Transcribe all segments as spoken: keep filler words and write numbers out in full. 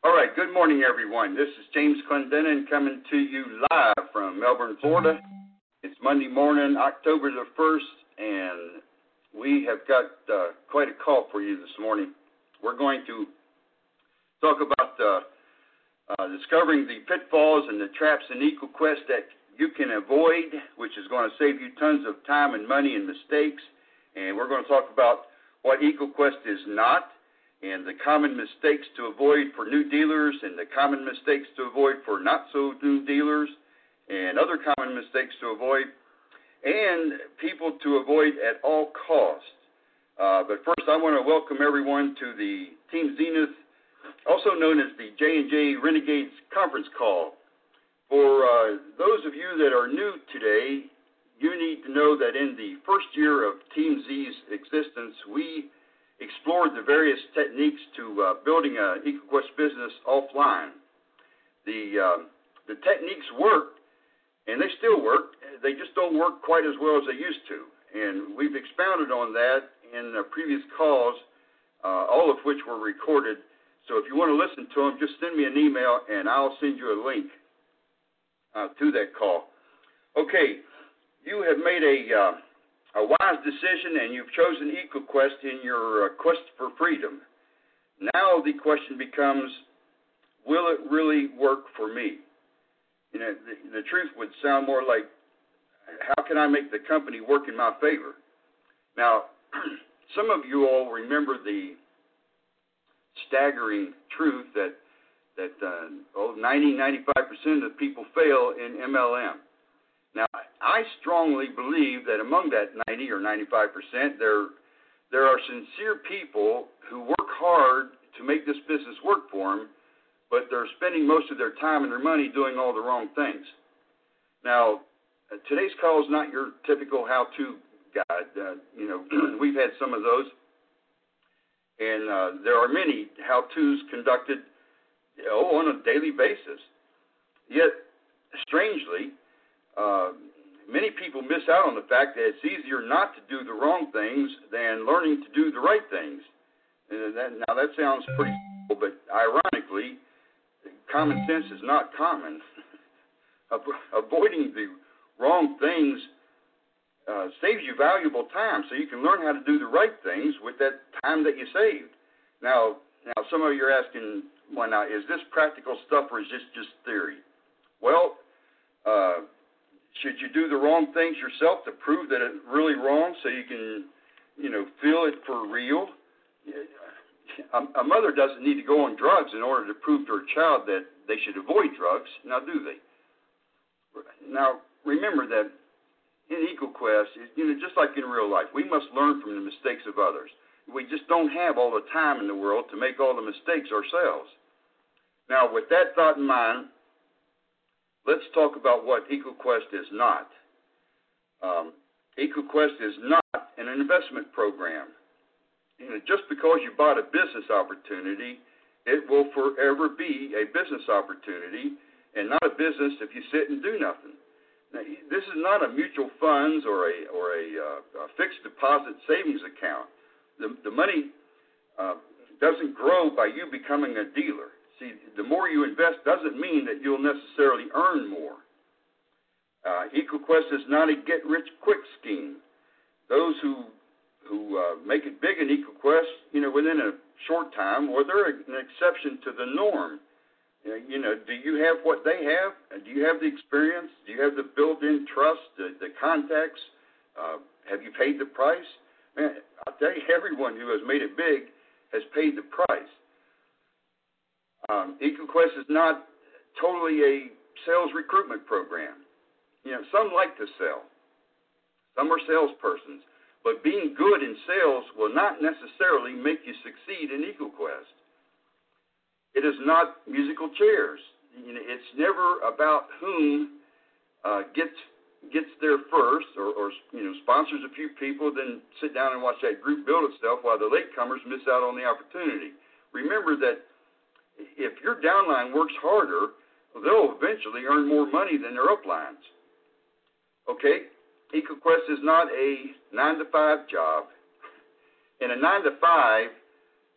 All right, good morning, everyone. This is James Clendenin coming to you live from Melbourne, Florida. It's Monday morning, October the first, and we have got uh, quite a call for you this morning. We're going to talk about uh, uh, discovering the pitfalls and the traps in EcoQuest that you can avoid, which is going to save you tons of time and money and mistakes. And we're going to talk about what EcoQuest is not, and the common mistakes to avoid for new dealers, and the common mistakes to avoid for not-so-new dealers, and other common mistakes to avoid, and people to avoid at all costs. Uh, but first, I want to welcome everyone to the Team Zenith, also known as the J and J Renegades conference call. For uh, those of you that are new today, you need to know that in the first year of Team Z's existence, we explored the various techniques to uh, building an EcoQuest business offline. The, uh, the techniques work, and they still work. They just don't work quite as well as they used to. And we've expounded on that in uh, previous calls, uh, all of which were recorded. So if you want to listen to them, just send me an email, and I'll send you a link uh, to that call. Okay, you have made a... Uh, A wise decision, and you've chosen EcoQuest in your uh, quest for freedom. Now the question becomes, will it really work for me? You know, the, the truth would sound more like, how can I make the company work in my favor? Now, some of you all remember the staggering truth that that uh, oh, ninety, ninety-five percent of people fail in M L M. Now, I strongly believe that among that ninety or ninety-five percent, there, there are sincere people who work hard to make this business work for them, but they're spending most of their time and their money doing all the wrong things. Now, today's call is not your typical how-to guide. Uh, you know, we've had some of those, and uh, there are many how-tos conducted oh, on a daily basis. Yet, strangely, Uh, many people miss out on the fact that it's easier not to do the wrong things than learning to do the right things. And that, now, that sounds pretty simple, but ironically, common sense is not common. Avoiding the wrong things uh, saves you valuable time, so you can learn how to do the right things with that time that you saved. Now, now some of you are asking, well, now, is this practical stuff or is this just theory? Well, uh, should you do the wrong things yourself to prove that it's really wrong so you can, you know, feel it for real? A, a mother doesn't need to go on drugs in order to prove to her child that they should avoid drugs. Now, do they? Now, remember that in EcoQuest, you know, just like in real life, we must learn from the mistakes of others. We just don't have all the time in the world to make all the mistakes ourselves. Now, with that thought in mind, let's talk about what EcoQuest is not. Um, EcoQuest is not an investment program. You know, just because you bought a business opportunity, it will forever be a business opportunity and not a business if you sit and do nothing. Now, this is not a mutual funds or a or a, uh, a fixed deposit savings account. The, the money uh, doesn't grow by you becoming a dealer. See, the more you invest doesn't mean that you'll necessarily earn more. Uh, EcoQuest is not a get-rich-quick scheme. Those who who uh, make it big in EcoQuest, you know, within a short time, or they're an exception to the norm. Uh, you know, do you have what they have? Do you have the experience? Do you have the built-in trust, the, the contacts? Uh, have you paid the price? Man, I'll tell you, everyone who has made it big has paid the price. Um, EcoQuest is not totally a sales recruitment program. You know, some like to sell. Some are salespersons. But being good in sales will not necessarily make you succeed in EcoQuest. It is not musical chairs. You know, it's never about whom uh, gets gets there first, or, or you know, sponsors a few people, then sit down and watch that group build itself while the latecomers miss out on the opportunity. Remember that if your downline works harder, they'll eventually earn more money than their uplines. Okay? EcoQuest is not a nine to five job. In a nine to five,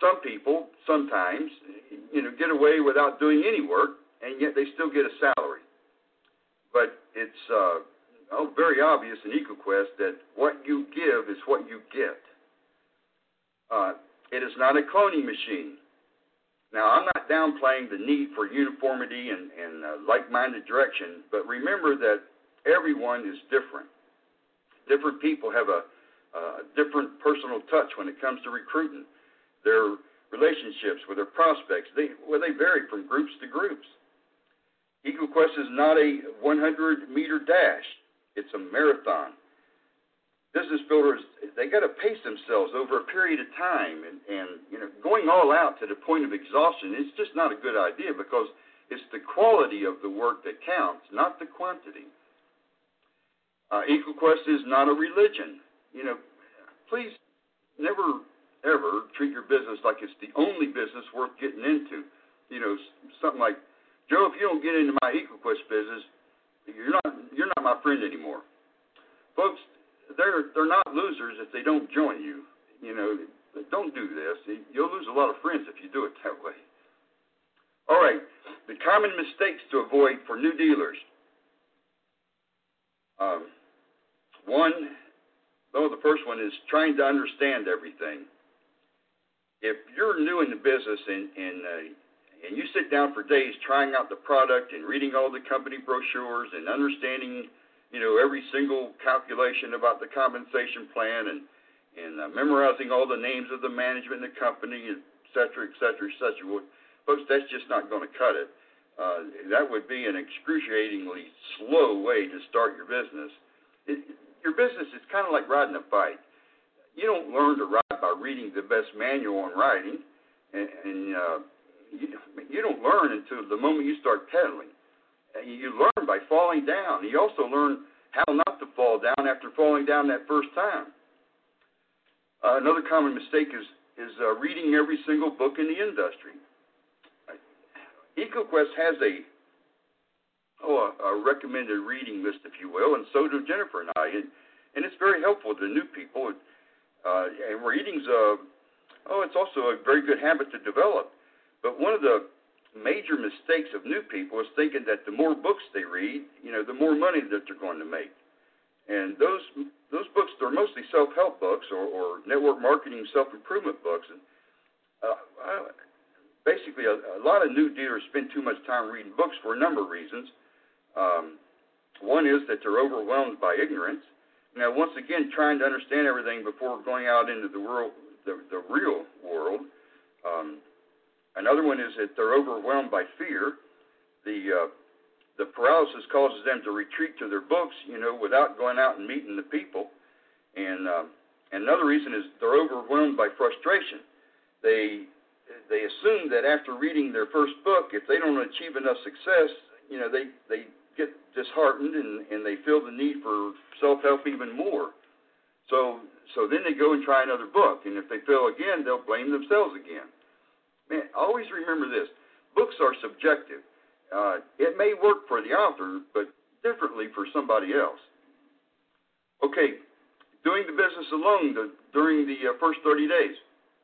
some people sometimes, you know, get away without doing any work, and yet they still get a salary. But it's uh, oh, very obvious in EcoQuest that what you give is what you get. Uh, it is not a cloning machine. Now, I'm not downplaying the need for uniformity and, and uh, like-minded direction, but remember that everyone is different. Different people have a, a different personal touch when it comes to recruiting. Their relationships with their prospects, they, well, they vary from groups to groups. EcoQuest is not a hundred meter dash. It's a marathon. Business builders, they got to pace themselves over a period of time, and, and you know, going all out to the point of exhaustion is just not a good idea, because it's the quality of the work that counts, not the quantity. Uh, EcoQuest is not a religion. You know, please never, ever treat your business like it's the only business worth getting into. You know, something like, Joe, if you don't get into my EcoQuest business, you're not you're not my friend anymore. Folks, they're they're not losers if they don't join you. You know, don't do this. You'll lose a lot of friends if you do it that way. All right, the common mistakes to avoid for new dealers. Um, one, oh, the first one is trying to understand everything. If you're new in the business and and uh, and you sit down for days trying out the product and reading all the company brochures and understanding, you know, every single calculation about the compensation plan and, and uh, memorizing all the names of the management in the company, et cetera, et cetera, et cetera, well, folks, that's just not going to cut it. Uh, that would be an excruciatingly slow way to start your business. It, your business is kind of like riding a bike. You don't learn to ride by reading the best manual on riding, and, and uh, You, you don't learn until the moment you start pedaling. You learn by falling down. You also learn how not to fall down after falling down that first time. Uh, another common mistake is, is uh, reading every single book in the industry. EcoQuest has a, oh, a, a recommended reading list, if you will, and so do Jennifer and I. And, and it's very helpful to new people. Uh, and reading's, a, oh, it's also a very good habit to develop. But one of the major mistakes of new people is thinking that the more books they read, you know, the more money that they're going to make. And those those books, they're mostly self-help books or, or network marketing, self-improvement books. And uh, uh, basically, a, a lot of new dealers spend too much time reading books for a number of reasons. Um, one is that they're overwhelmed by ignorance. Now, once again, trying to understand everything before going out into the world, the, the real world. Um, Another one is that they're overwhelmed by fear. The uh, the paralysis causes them to retreat to their books, you know, without going out and meeting the people. And, uh, and another reason is they're overwhelmed by frustration. They they assume that after reading their first book, if they don't achieve enough success, you know, they, they get disheartened and, and they feel the need for self-help even more. So so then they go and try another book, and if they fail again, they'll blame themselves again. Man, always remember this. Books are subjective. Uh, it may work for the author, but differently for somebody else. Okay, doing the business alone the, during the uh, first thirty days.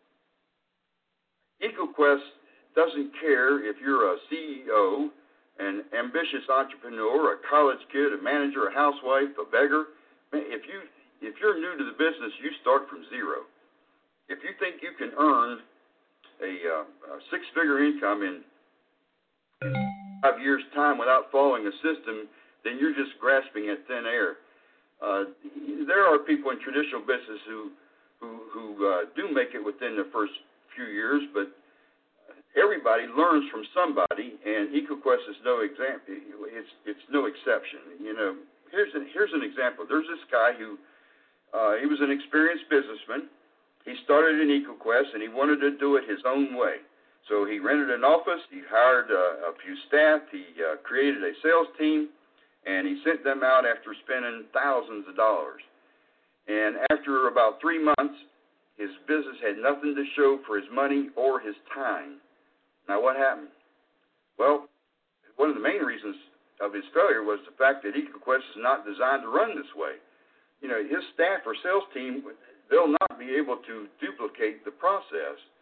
EcoQuest doesn't care if you're a C E O, an ambitious entrepreneur, a college kid, a manager, a housewife, a beggar. Man, if, you, if you're new to the business, you start from zero. If you think you can earn A, uh, a six-figure income in five years' time without following a system, then you're just grasping at thin air. Uh, there are people in traditional business who who, who uh, do make it within the first few years, but everybody learns from somebody, and EcoQuest is no example. It's it's no exception. You know, here's an, here's an example. There's this guy who uh, he was an experienced businessman. He started in EcoQuest, and he wanted to do it his own way. So he rented an office, he hired uh, a few staff, he uh, created a sales team, and he sent them out after spending thousands of dollars. And after about three months, his business had nothing to show for his money or his time. Now, what happened? Well, one of the main reasons of his failure was the fact that EcoQuest is not designed to run this way. You know, his staff or sales team, they'll not be able to duplicate the process.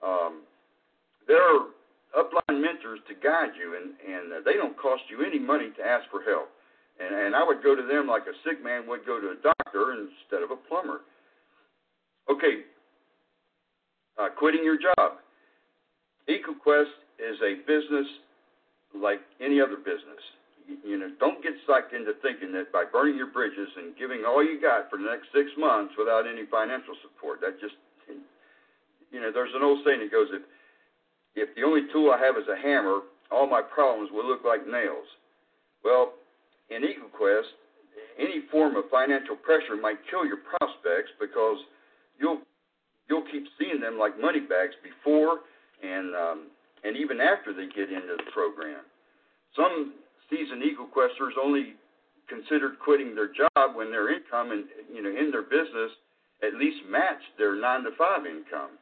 Um, there are upline mentors to guide you, and, and uh, they don't cost you any money to ask for help. And, and I would go to them like a sick man would go to a doctor instead of a plumber. Okay, uh, quitting your job. EcoQuest is a business like any other business. You, you know, don't get sucked into thinking that by burning your bridges and giving all you got for the next six months without any financial support, that just, you know, there's an old saying that goes, if, if the only tool I have is a hammer, all my problems will look like nails. Well, in EcoQuest, any form of financial pressure might kill your prospects because you'll you'll keep seeing them like money bags before and um, and even after they get into the program. Some seasoned EcoQuesters only considered quitting their job when their income and you know in their business at least matched their nine to five income.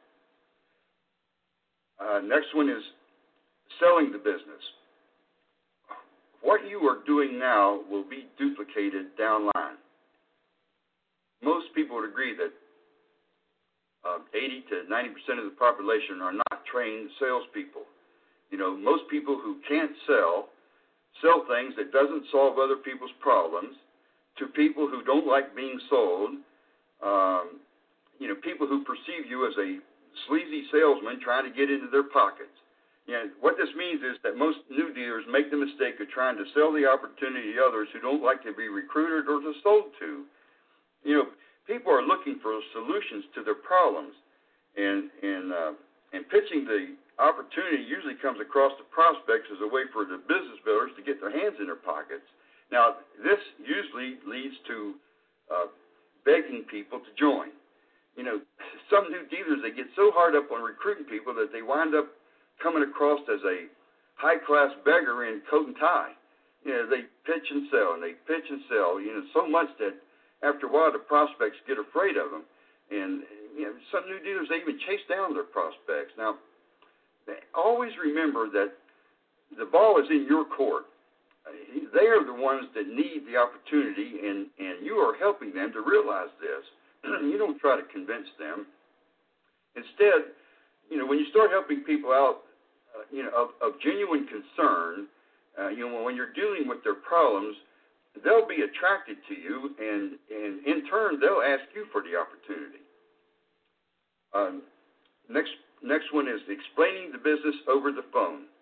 Uh, next one is selling the business. What you are doing now will be duplicated down the line. Most people would agree that uh, eighty to ninety percent of the population are not trained salespeople. You know, most people who can't sell, sell things that doesn't solve other people's problems to people who don't like being sold, um, you know, people who perceive you as a sleazy salesman trying to get into their pockets. You know, what this means is that most new dealers make the mistake of trying to sell the opportunity to others who don't like to be recruited or to sold to. You know, people are looking for solutions to their problems, and and uh, and pitching the opportunity usually comes across to prospects as a way for the business builders to get their hands in their pockets. Now, this usually leads to uh, begging people to join. You know, some new dealers, they get so hard up on recruiting people that they wind up coming across as a high-class beggar in coat and tie. You know, they pitch and sell, and they pitch and sell, you know, so much that after a while the prospects get afraid of them. And, you know, some new dealers, they even chase down their prospects. Now, always remember that the ball is in your court. They are the ones that need the opportunity, and, and you are helping them to realize this. You don't try to convince them. Instead, you know, when you start helping people out, uh, you know, of, of genuine concern, uh, you know, when you're dealing with their problems, they'll be attracted to you, and, and in turn, they'll ask you for the opportunity. Um, next, next one is explaining the business over the phone.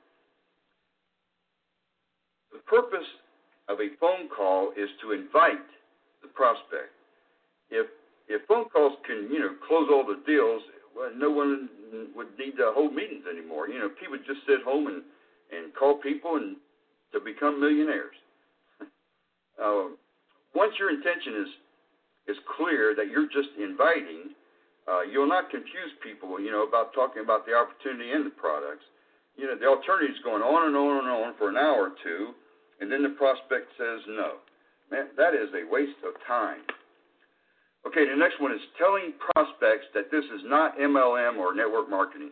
The purpose of a phone call is to invite the prospect. If if phone calls can, you know, close all the deals, well, no one would need to hold meetings anymore. You know, people would just sit home and, and call people and to become millionaires. uh, once your intention is is clear that you're just inviting, uh, you'll not confuse people, you know, about talking about the opportunity and the products. You know, the alternative is going on and on and on for an hour or two, and then the prospect says no. Man, that is a waste of time. Okay, the next one is telling prospects that this is not M L M or network marketing.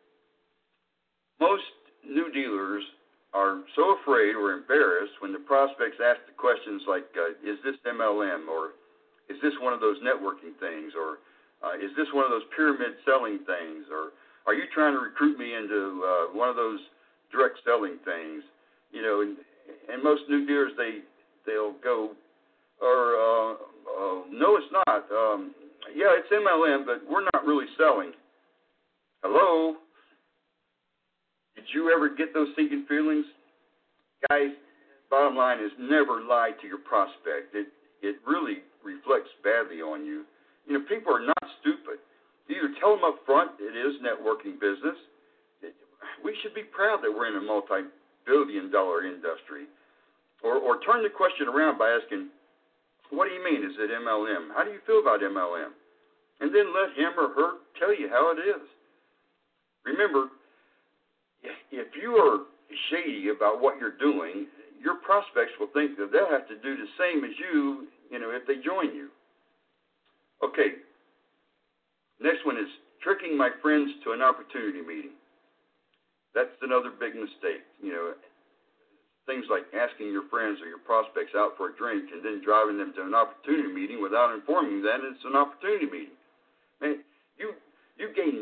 Most new dealers are so afraid or embarrassed when the prospects ask the questions like, uh, is this M L M, or is this one of those networking things, or uh, is this one of those pyramid selling things, or are you trying to recruit me into uh, one of those direct selling things? You know, and, and most new dealers, they, they'll go, or uh, uh, no, it's not. Um, yeah, it's M L M, but we're not really selling. Hello? Did you ever get those sinking feelings? Guys, bottom line is never lie to your prospect. It it really reflects badly on you. You know, people are not stupid. Either tell them up front it is networking business. It, we should be proud that we're in a multi-billion dollar industry. Or, or turn the question around by asking, what do you mean, is it M L M? How do you feel about M L M? And then let him or her tell you how it is. Remember, if you are shady about what you're doing, your prospects will think that they'll have to do the same as you, you know, if they join you. Okay, next one is tricking my friends to an opportunity meeting. That's another big mistake, you know. Things like asking your friends or your prospects out for a drink and then driving them to an opportunity meeting without informing them it's an opportunity meeting. Man, you you gain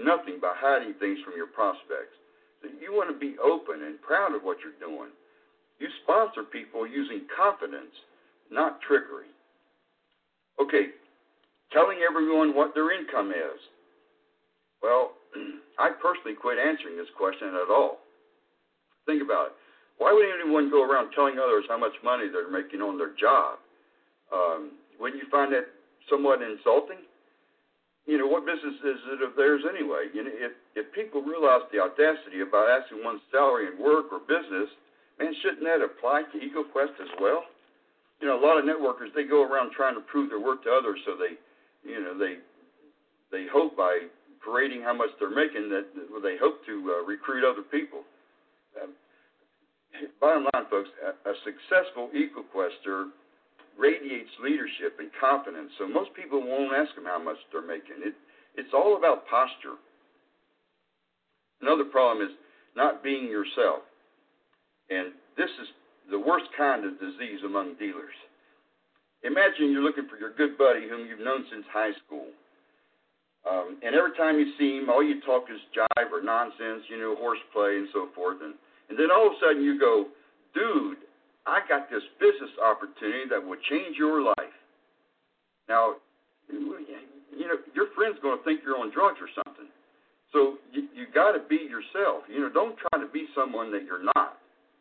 nothing by hiding things from your prospects. So you want to be open and proud of what you're doing. You sponsor people using confidence, not trickery. Okay, telling everyone what their income is. Well, I personally quit answering this question at all. Think about it. Why would anyone go around telling others how much money they're making on their job? Um, wouldn't you find that somewhat insulting? You know, what business is it of theirs anyway? You know, if, if people realize the audacity about asking one's salary in work or business, man, shouldn't that apply to EcoQuest as well? You know, a lot of networkers, they go around trying to prove their worth to others, so they, you know, they they hope by parading how much they're making that they hope to uh, recruit other people. Um, bottom line, folks, a, a successful EcoQuester radiates leadership and confidence, so most people won't ask them how much they're making. It, it's all about posture. Another problem is not being yourself, and this is the worst kind of disease among dealers. Imagine you're looking for your good buddy whom you've known since high school, um, and every time you see him, all you talk is jive or nonsense, you know, horseplay and so forth, and, and then all of a sudden you go, dude, I got this business opportunity that will change your life. Now, you know, your friend's going to think you're on drugs or something. So you, you got to be yourself. You know, don't try to be someone that you're not.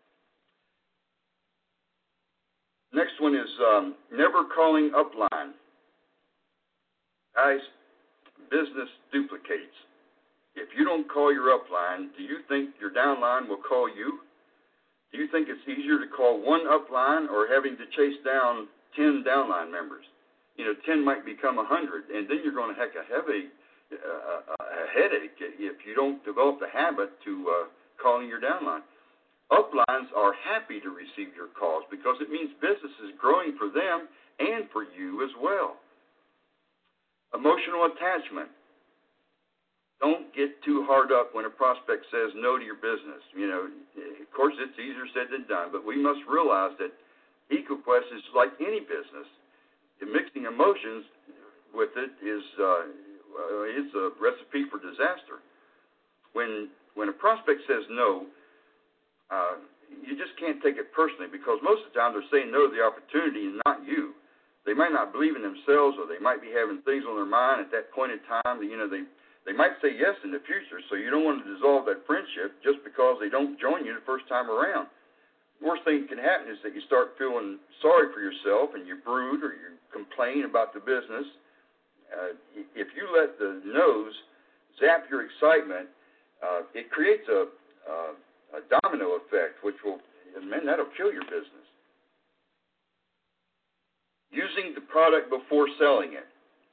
Next one is um, never calling upline. Guys, business duplicates. If you don't call your upline, do you think your downline will call you? Do you think it's easier to call one upline or having to chase down ten downline members? You know, ten might become one hundred, and then you're going to have a heavy uh, a headache if you don't develop the habit to uh, calling your downline. Uplines are happy to receive your calls because it means business is growing for them and for you as well. Emotional attachment. Don't get too hard up when a prospect says no to your business. You know, of course, it's easier said than done, but we must realize that EcoQuest is like any business. Mixing emotions with it is uh, is a recipe for disaster. When when a prospect says no, uh, you just can't take it personally because most of the time they're saying no to the opportunity and not you. They might not believe in themselves, or they might be having things on their mind at that point in time that, you know, they They might say yes in the future, so you don't want to dissolve that friendship just because they don't join you the first time around. The worst thing that can happen is that you start feeling sorry for yourself and you brood or you complain about the business. Uh, if you let the no's zap your excitement, uh, it creates a, uh, a domino effect, which will, man, that'll kill your business. Using the product before selling it.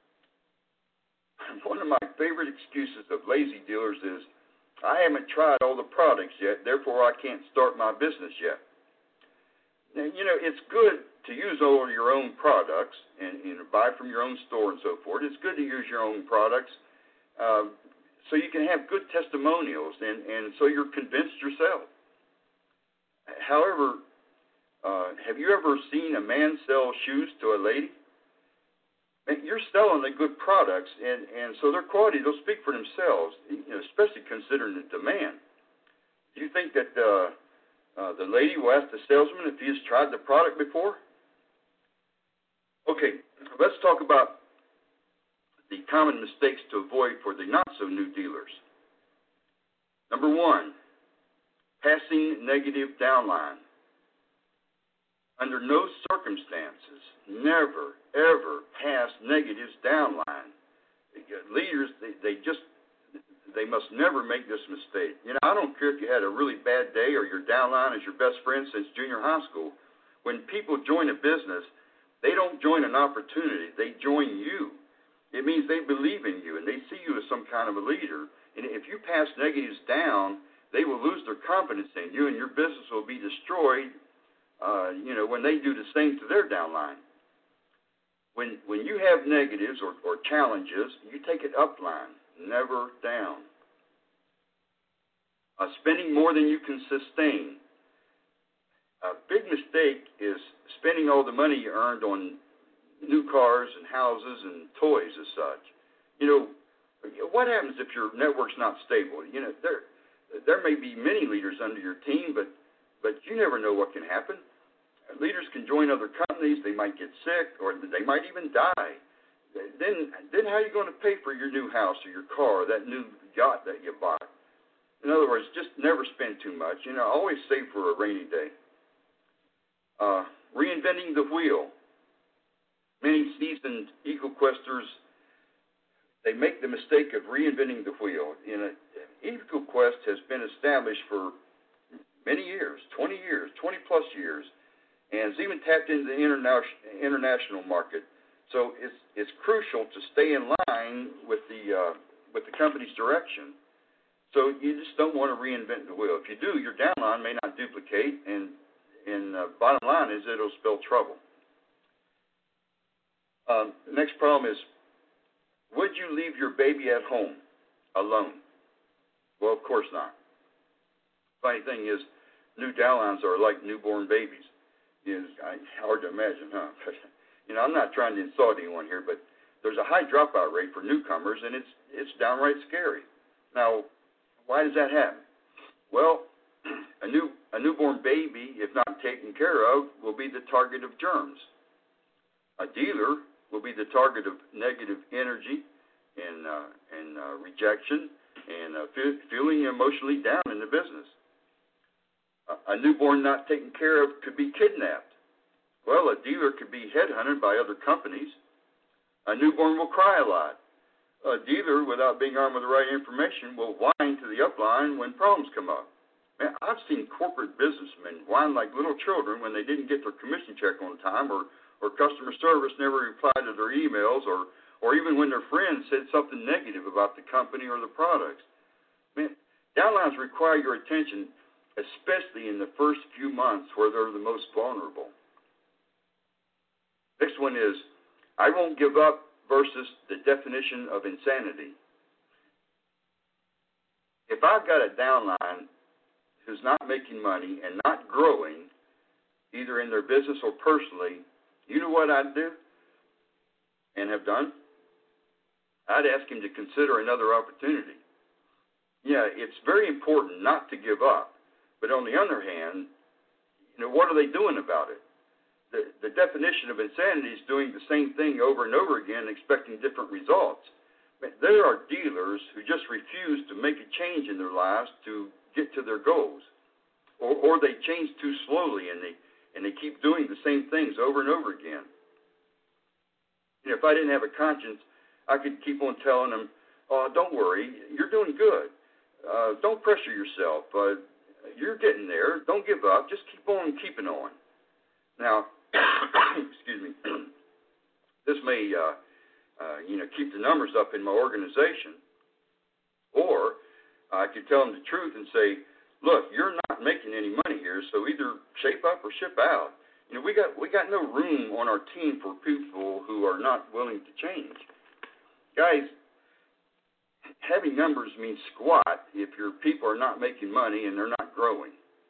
One of my favorite excuses of lazy dealers is, I haven't tried all the products yet, therefore I can't start my business yet. Now, you know, it's good to use all your own products and, you know, buy from your own store and so forth. It's good to use your own products uh, so you can have good testimonials and, and so you're convinced yourself. However, uh, have you ever seen a man sell shoes to a lady? You're selling the good products, and, and so their quality, they'll speak for themselves, you know, especially considering the demand. Do you think that uh, uh, the lady will ask the salesman if he has tried the product before? Okay, let's talk about the common mistakes to avoid for the not-so-new dealers. Number one, passing negative downline. Under no circumstances, never, ever pass negatives downline. Leaders, they, they just, they must never make this mistake. You know, I don't care if you had a really bad day or your downline is your best friend since junior high school. When people join a business, they don't join an opportunity. They join you. It means they believe in you and they see you as some kind of a leader. And if you pass negatives down, they will lose their confidence in you and your business will be destroyed Uh, you know, when they do the same to their downline. When when you have negatives or, or challenges, you take it upline, never down. Uh, spending more than you can sustain. A big mistake is spending all the money you earned on new cars and houses and toys as such. You know, What happens if your network's not stable? You know, there there may be many leaders under your team, but but you never know what can happen. Leaders can join other companies. They might get sick, or they might even die. Then, then how are you going to pay for your new house or your car or that new yacht that you bought? In other words, just never spend too much. You know, always save for a rainy day. Uh, reinventing the wheel. Many seasoned EcoQuesters, they make the mistake of reinventing the wheel. You know, EcoQuest has been established for many years, twenty years, twenty plus years, and it's even tapped into the international international market. So it's it's crucial to stay in line with the uh, with the company's direction. So you just don't want to reinvent the wheel. If you do, your downline may not duplicate, and and uh, bottom line is it'll spell trouble. Um, the next problem is, would you leave your baby at home alone? Well, of course not. Funny thing is, new downlines are like newborn babies. It's hard to imagine, huh? You know, I'm not trying to insult anyone here, but there's a high dropout rate for newcomers, and it's it's downright scary. Now, why does that happen? Well, a new a newborn baby, if not taken care of, will be the target of germs. A dealer will be the target of negative energy and uh, and uh, rejection and uh, fe- feeling emotionally down in the business. A, a newborn not taken care of could be kidnapped. Well, a dealer could be headhunted by other companies. A newborn will cry a lot. A dealer, without being armed with the right information, will whine to the upline when problems come up. Man, I've seen corporate businessmen whine like little children when they didn't get their commission check on time, or, or customer service never replied to their emails, or, or even when their friends said something negative about the company or the products. Man, downlines require your attention, especially in the first few months where they're the most vulnerable. Next one is, I won't give up versus the definition of insanity. If I've got a downline who's not making money and not growing, either in their business or personally, you know what I'd do and have done? I'd ask him to consider another opportunity. Yeah, it's very important not to give up, but on the other hand, you know, what are they doing about it? The, the definition of insanity is doing the same thing over and over again, expecting different results. But there are dealers who just refuse to make a change in their lives to get to their goals, or, or they change too slowly and they and they keep doing the same things over and over again. You know, if I didn't have a conscience, I could keep on telling them, "Oh, don't worry, you're doing good. Uh, don't pressure yourself. Uh, you're getting there. Don't give up. Just keep on keeping on." Now, excuse me, this may, uh, uh, you know, keep the numbers up in my organization. Or I could tell them the truth and say, look, you're not making any money here, so either shape up or ship out. You know, we got we got no room on our team for people who are not willing to change. Guys, having numbers means squat if your people are not making money and they're not growing.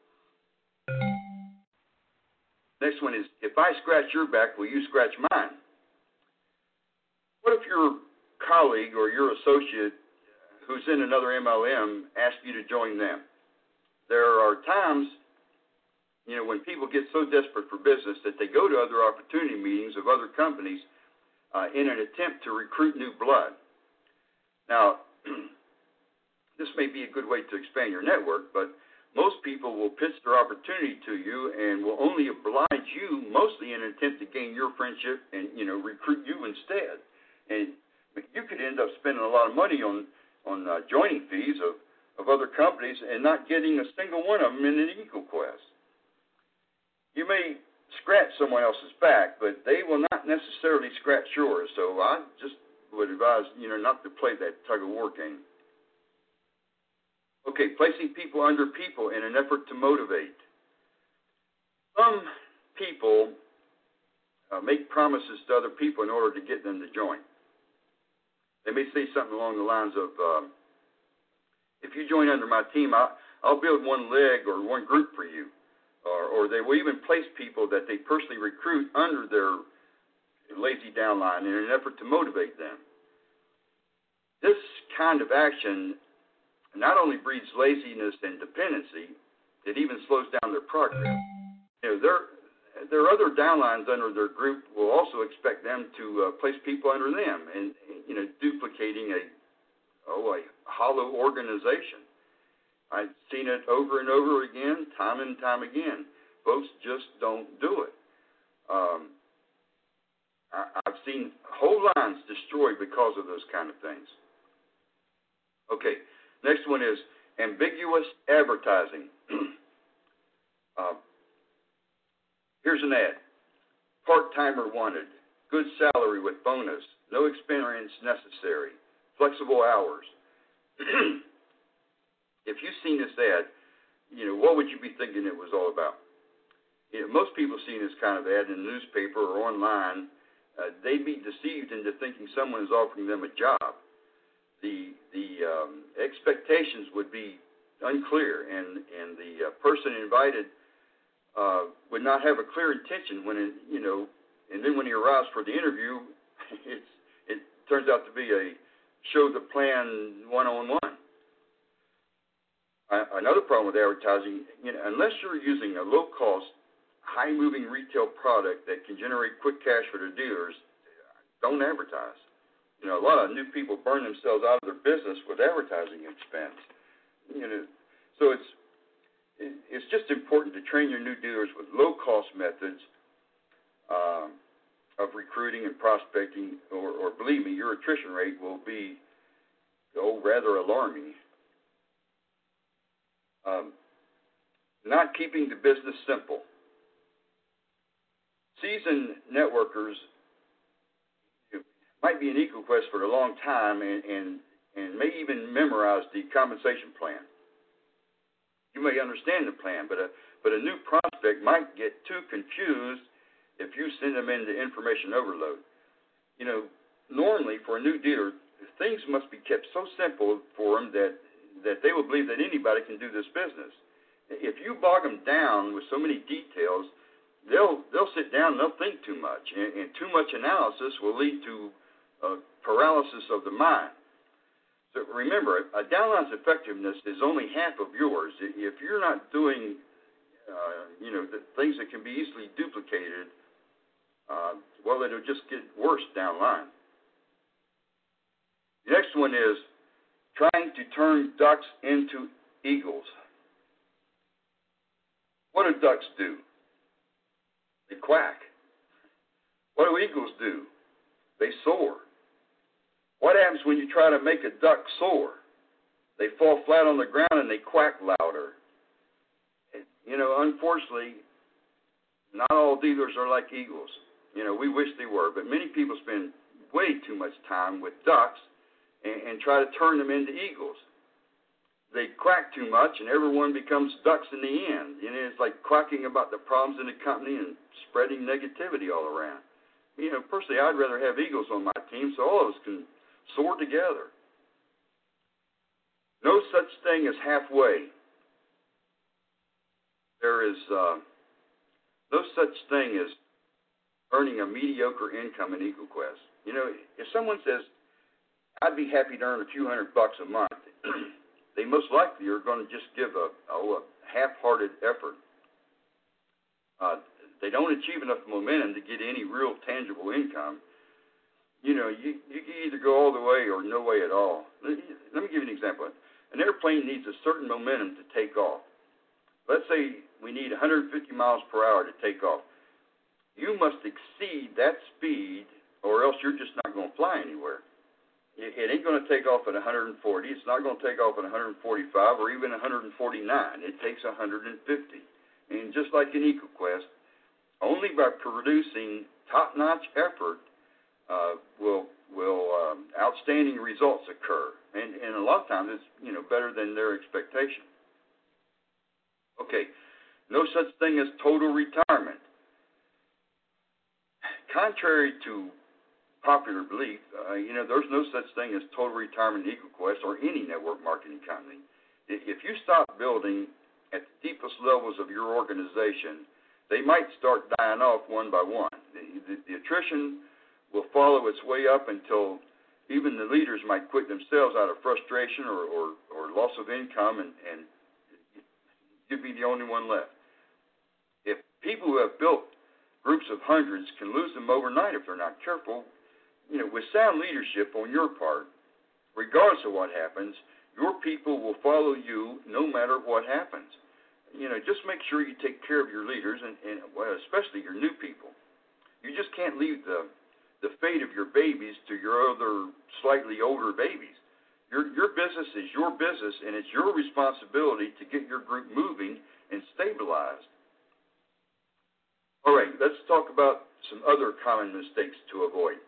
Next one is, if I scratch your back, will you scratch mine? What if your colleague or your associate who's in another M L M asks you to join them? There are times, you know, when people get so desperate for business that they go to other opportunity meetings of other companies uh, in an attempt to recruit new blood. Now, this may be a good way to expand your network, but most people will pitch their opportunity to you and will only oblige you mostly in an attempt to gain your friendship and, you know, recruit you instead. And you could end up spending a lot of money on, on uh, joining fees of, of other companies and not getting a single one of them in an EcoQuest. You may scratch someone else's back, but they will not necessarily scratch yours. So I just would advise, you know, not to play that tug-of-war game. Okay, placing people under people in an effort to motivate. Some people uh, make promises to other people in order to get them to join. They may say something along the lines of, um, if you join under my team, I'll, I'll build one leg or one group for you. Or, or they will even place people that they personally recruit under their lazy downline in an effort to motivate them. This kind of action not only breeds laziness and dependency, it even slows down their progress. You know, their their other downlines under their group will also expect them to uh, place people under them, and you know, duplicating a oh a hollow organization. I've seen it over and over again, time and time again. Folks just don't do it. Um, I, I've seen whole lines destroyed because of those kind of things. Okay, next one is ambiguous advertising. uh, here's an ad. Part-timer wanted, good salary with bonus, no experience necessary, flexible hours. If you've seen this ad, you know, what would you be thinking it was all about? You know, most people see this kind of ad in the newspaper or online. Uh, they'd be deceived into thinking someone is offering them a job. The the um, expectations would be unclear, and and the uh, person invited uh, would not have a clear intention when it, you know, and then when he arrives for the interview, it's it turns out to be a show the plan one-on-one. Uh, another problem with advertising, you know, unless you're using a low-cost, high-moving retail product that can generate quick cash for the dealers, don't advertise. You know, a lot of new people burn themselves out of their business with advertising expense. You know, so it's it's just important to train your new dealers with low-cost methods uh, of recruiting and prospecting, or, or believe me, your attrition rate will be oh rather alarming. Um, not keeping the business simple. Seasoned networkers might be in EcoQuest for a long time and, and, and may even memorize the compensation plan. You may understand the plan, but a, but a new prospect might get too confused if you send them into information overload. You know, normally for a new dealer, things must be kept so simple for them that that they will believe that anybody can do this business. If you bog them down with so many details, they'll they'll sit down and they'll think too much, and, and too much analysis will lead to uh, paralysis of the mind. So remember, a downline's effectiveness is only half of yours. If you're not doing, uh, you know, the things that can be easily duplicated, uh, well, it'll just get worse downline. The next one is trying to turn ducks into eagles. What do ducks do? They quack. What do eagles do? They soar. What happens when you try to make a duck soar? They fall flat on the ground and they quack louder. You know, unfortunately, not all dealers are like eagles. You know, we wish they were, but many people spend way too much time with ducks and, and try to turn them into eagles. They quack too much, and everyone becomes ducks in the end. You know, it's like quacking about the problems in the company and spreading negativity all around. You know, personally, I'd rather have eagles on my team so all of us can soar together. No such thing as halfway. There is uh, no such thing as earning a mediocre income in EcoQuest. You know, if someone says, I'd be happy to earn a few hundred bucks a month, they most likely are going to just give a, a, a half-hearted effort. Uh, they don't achieve enough momentum to get any real tangible income. You know, you, you can either go all the way or no way at all. Let me give you an example. An airplane needs a certain momentum to take off. Let's say we need one hundred fifty miles per hour to take off. You must exceed that speed or else you're just not going to fly anywhere. It ain't going to take off at one hundred forty. It's not going to take off at one hundred forty-five or even one hundred forty-nine. It takes one hundred fifty. And just like in EcoQuest, only by producing top-notch effort uh, will will um, outstanding results occur. And, and a lot of times it's, you know, better than their expectation. Okay, no such thing as total retirement. Contrary to popular belief, uh, you know, there's no such thing as total retirement in EcoQuest or any network marketing company. If you stop building at the deepest levels of your organization, they might start dying off one by one. The, the, the attrition will follow its way up until even the leaders might quit themselves out of frustration or, or, or loss of income, and, and you'd be the only one left. If people who have built groups of hundreds can lose them overnight if they're not careful, you know, with sound leadership on your part, regardless of what happens, your people will follow you no matter what happens. You know, just make sure you take care of your leaders, and, and well, especially your new people. You just can't leave the the fate of your babies to your other slightly older babies. Your your business is your business, and it's your responsibility to get your group moving and stabilized. All right, let's talk about some other common mistakes to avoid.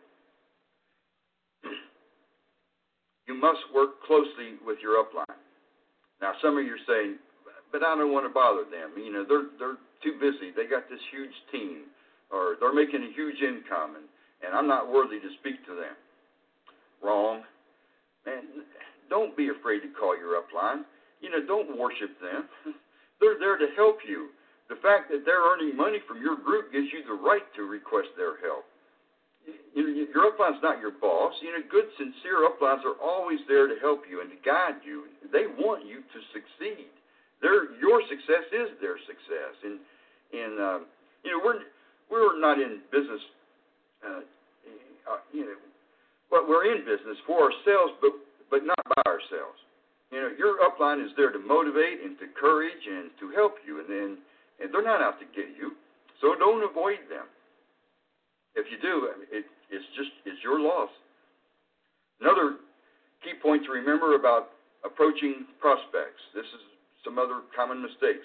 You must work closely with your upline. Now, some of you are saying, but I don't want to bother them. You know, they're they're too busy. They got this huge team, or they're making a huge income, and, and I'm not worthy to speak to them. Wrong. Man, don't be afraid to call your upline. You know, don't worship them. They're there to help you. The fact that they're earning money from your group gives you the right to request their help. You know, your upline's not your boss. You know, good, sincere uplines are always there to help you and to guide you. They want you to succeed. Their, your success is their success. And, and uh, you know, we're we're not in business, uh, uh, you know, but we're in business for ourselves, but but not by ourselves. You know, your upline is there to motivate and to encourage and to help you, and then and they're not out to get you, so don't avoid them. If you do, it, it's just it's your loss. Another key point to remember about approaching prospects. This is some other common mistakes.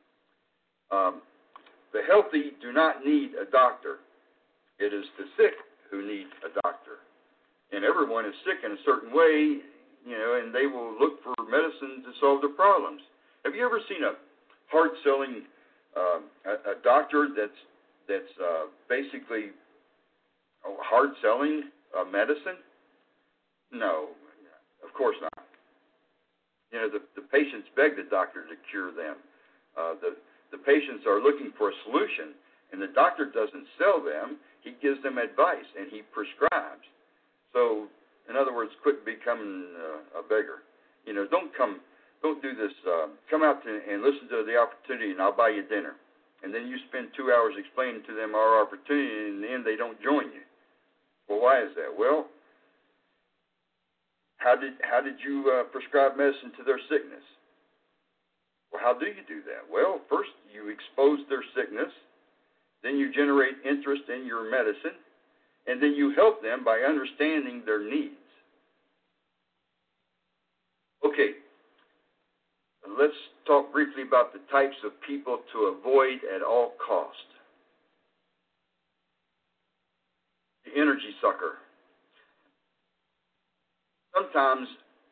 Um, the healthy do not need a doctor. It is the sick who need a doctor. And everyone is sick in a certain way, you know, and they will look for medicine to solve their problems. Have you ever seen a hard-selling uh, a, a doctor that's that's uh, basically hard-selling uh, medicine? No, of course not. You know, the, the patients beg the doctor to cure them. Uh, the, the patients are looking for a solution, and the doctor doesn't sell them. He gives them advice, and he prescribes. So, in other words, quit becoming uh, a beggar. You know, don't come, don't do this. Uh, come out to, and listen to the opportunity, and I'll buy you dinner. And then you spend two hours explaining to them our opportunity, and in the end they don't join you. Well, why is that? Well, how did how did you uh, prescribe medicine to their sickness? Well, how do you do that? Well, first you expose their sickness, then you generate interest in your medicine, and then you help them by understanding their needs. Okay, let's talk briefly about the types of people to avoid at all costs. The energy sucker. Sometimes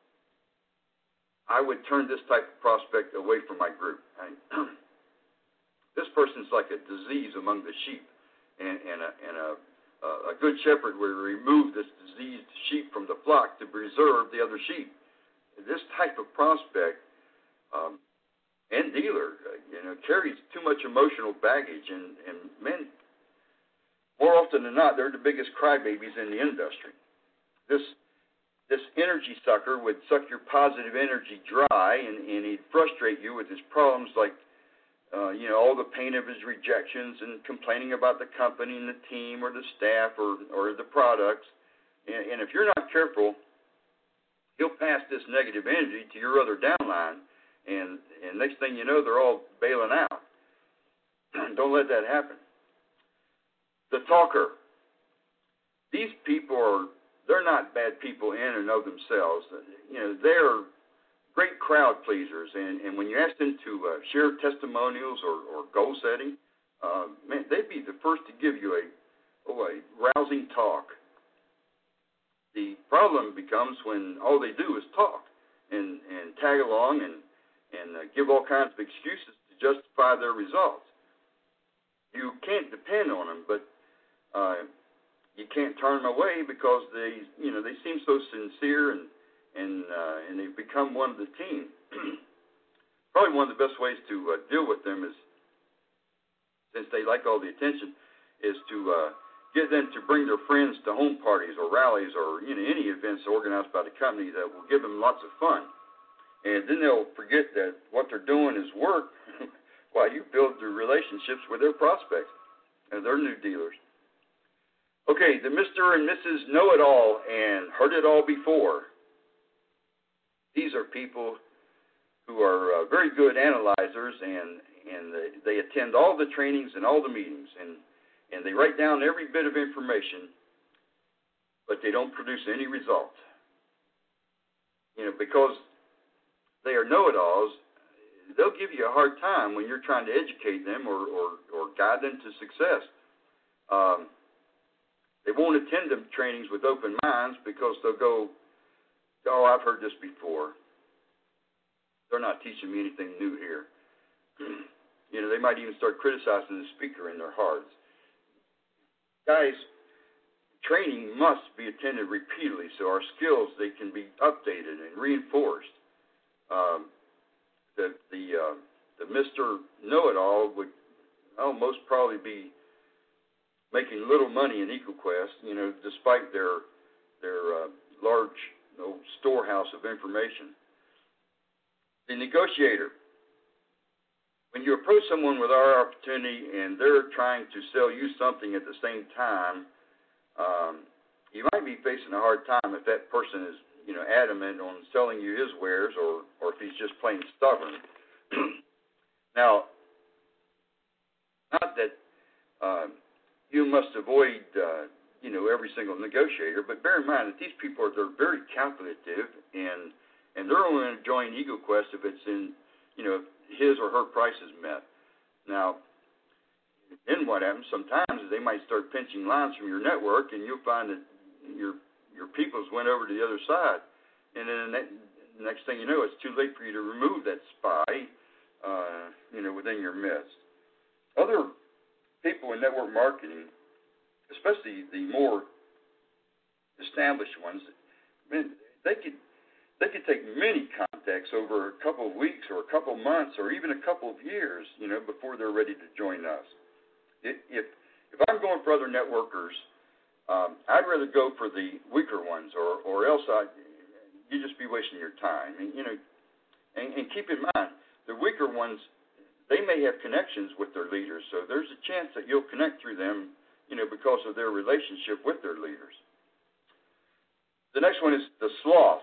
I would turn this type of prospect away from my group. I, this person's like a disease among the sheep, and, and, a, and a, a good shepherd would remove this diseased sheep from the flock to preserve the other sheep. This type of prospect um, and dealer, uh, you know, carries too much emotional baggage, and, and men, more often than not, they're the biggest crybabies in the industry. This This energy sucker would suck your positive energy dry, and, and he'd frustrate you with his problems like, uh, you know, all the pain of his rejections and complaining about the company and the team or the staff or, or the products. And, and if you're not careful, he'll pass this negative energy to your other downline, and, and next thing you know, they're all bailing out. Don't let that happen. The talker. These people are They're not bad people in and of themselves. You know, they're great crowd pleasers, and, and when you ask them to uh, share testimonials or, or goal setting, uh, man, they'd be the first to give you a, oh, a rousing talk. The problem becomes when all they do is talk and, and tag along and, and uh, give all kinds of excuses to justify their results. You can't depend on them, but uh, you can't turn them away because they, you know, they seem so sincere, and and uh, and they've become one of the team. Probably one of the best ways to uh, deal with them is, since they like all the attention, is to uh, get them to bring their friends to home parties or rallies or, you know, any events organized by the company that will give them lots of fun. And then they'll forget that what they're doing is work while you build the relationships with their prospects and their new dealers. Okay, the Mister and Missus Know-It-All and Heard It All Before. These are people who are uh, very good analyzers, and, and they, they attend all the trainings and all the meetings, and, and they write down every bit of information, but they don't produce any result. You know, because they are know-it-alls, they'll give you a hard time when you're trying to educate them or, or, or guide them to success. Um, they won't attend the trainings with open minds because they'll go, oh, I've heard this before. They're not teaching me anything new here. You know, they might even start criticizing the speaker in their hearts. Guys, training must be attended repeatedly so our skills, they can be updated and reinforced. Um, the the, uh, the Mister Know-It-All would oh, most probably be making little money in EcoQuest, you know, despite their their uh, large you know, storehouse of information. The negotiator. When you approach someone with our opportunity and they're trying to sell you something at the same time, um, you might be facing a hard time if that person is, you know, adamant on selling you his wares, or, or if he's just plain stubborn. Now, not that uh, you must avoid, uh, you know, every single negotiator, but bear in mind that these people are they're very calculative, and and they're only going to join EcoQuest if it's in, you know, his or her price is met. Now, then what happens sometimes is they might start pinching lines from your network, and you'll find that your your peoples went over to the other side. And then the next thing you know, it's too late for you to remove that spy, uh, you know, within your midst. Other people in network marketing, especially the more established ones, I mean, they could they could take many contacts over a couple of weeks or a couple of months or even a couple of years, you know, before they're ready to join us. If if I'm going for other networkers, um, I'd rather go for the weaker ones, or or else I you just be wasting your time. And you know, and, and keep in mind the weaker ones, they may have connections with their leaders, so there's a chance that you'll connect through them, you know, because of their relationship with their leaders. The next one is the sloth.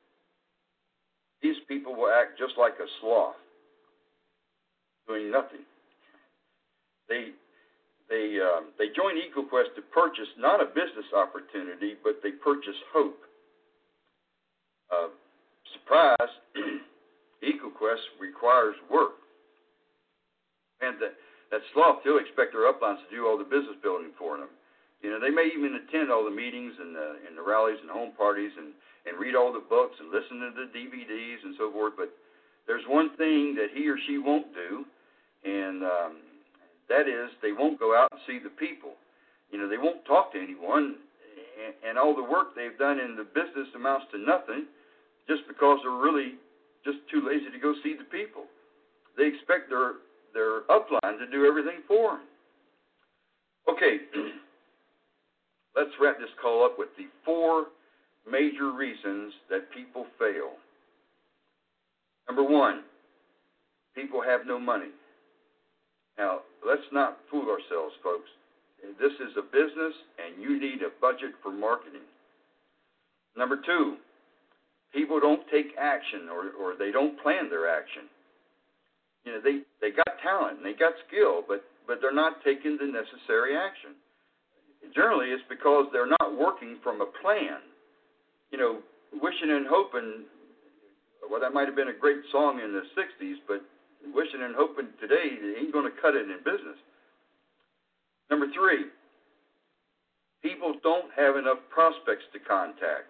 These people will act just like a sloth, doing nothing. They they um, they join EcoQuest to purchase not a business opportunity, but they purchase hope. Uh, surprise, EcoQuest requires work, and that that sloth still expect their uplines to do all the business building for them. You know, they may even attend all the meetings and the and the rallies and home parties and. and read all the books and listen to the D V Ds and so forth, but there's one thing that he or she won't do, and um, that is they won't go out and see the people. You know, they won't talk to anyone, and, and all the work they've done in the business amounts to nothing just because they're really just too lazy to go see the people. They expect their, their upline to do everything for them. Okay, let's wrap this call up with the four major reasons that people fail. Number one, people have no money. Now, let's not fool ourselves, folks. This is a business, and you need a budget for marketing. Number two, people don't take action, or, or they don't plan their action. You know, they, they got talent and they got skill, but, but they're not taking the necessary action. Generally, it's because they're not working from a plan. You know, wishing and hoping, well, that might have been a great song in the sixties, but wishing and hoping today ain't going to cut it in business. Number three, people don't have enough prospects to contact.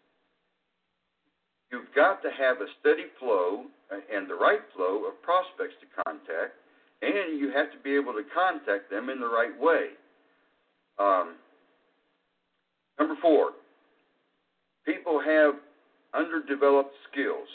You've got to have a steady flow and the right flow of prospects to contact, and you have to be able to contact them in the right way. Um, number four, people have underdeveloped skills.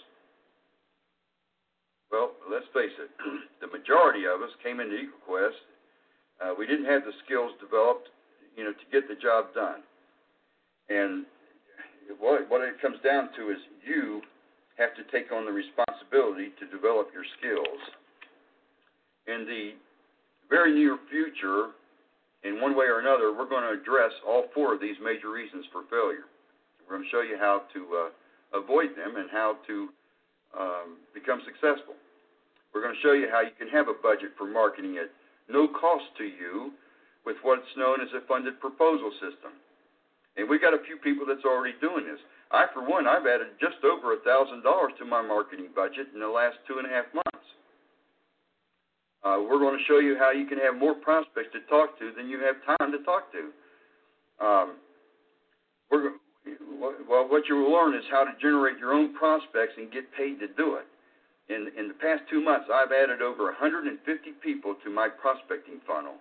Well, let's face it, the majority of us came into EcoQuest. Uh, we didn't have the skills developed, you know, to get the job done. And what, what it comes down to is you have to take on the responsibility to develop your skills. In the very near future, in one way or another, we're going to address all four of these major reasons for failure. We're going to show you how to uh, avoid them and how to um, become successful. We're going to show you how you can have a budget for marketing at no cost to you with what's known as a funded proposal system. And we've got a few people that's already doing this. I, for one, I've added just over one thousand dollars to my marketing budget in the last two and a half months. Uh, we're going to show you how you can have more prospects to talk to than you have time to talk to. Um, we're, well, what you will learn is how to generate your own prospects and get paid to do it. In, in the past two months, I've added over one hundred fifty people to my prospecting funnel.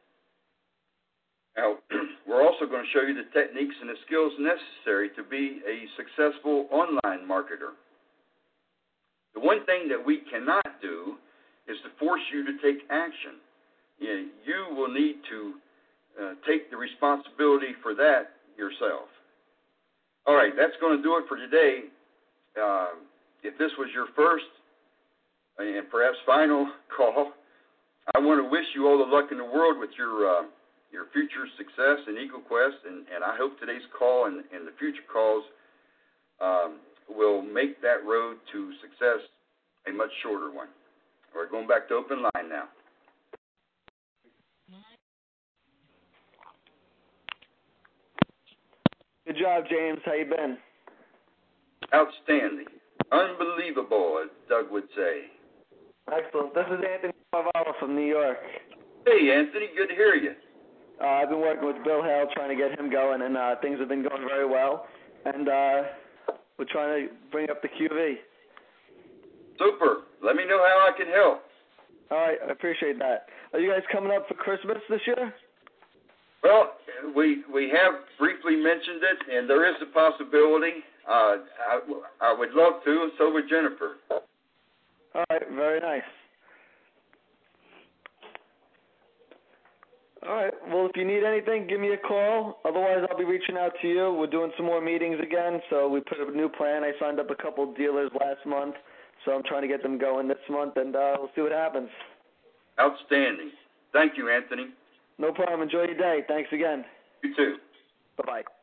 Now, we're also going to show you the techniques and the skills necessary to be a successful online marketer. The one thing that we cannot do is to force you to take action. You know, you will need to uh, take the responsibility for that yourself. All right, that's going to do it for today. Uh, if this was your first and perhaps final call, I want to wish you all the luck in the world with your uh, your future success in EagleQuest, and, and I hope today's call and, and the future calls um, will make that road to success a much shorter one. We're going back to open line now. Good job, James. How you been? Outstanding. Unbelievable, as Doug would say. Excellent. This is Anthony Carvalho from New York. Hey, Anthony. Good to hear you. Uh, I've been working with Bill Hale trying to get him going, and uh, things have been going very well. And uh, we're trying to bring up the Q V. Super. Let me know how I can help. All right. I appreciate that. Are you guys coming up for Christmas this year? Well, we we have briefly mentioned it, and there is a possibility. Uh, I, I would love to, and so would Jennifer. All right. Very nice. All right. Well, if you need anything, give me a call. Otherwise, I'll be reaching out to you. We're doing some more meetings again, so we put a new plan. I signed up a couple of dealers last month, so I'm trying to get them going this month, and uh, we'll see what happens. Outstanding. Thank you, Anthony. No problem. Enjoy your day. Thanks again. You too. Bye-bye.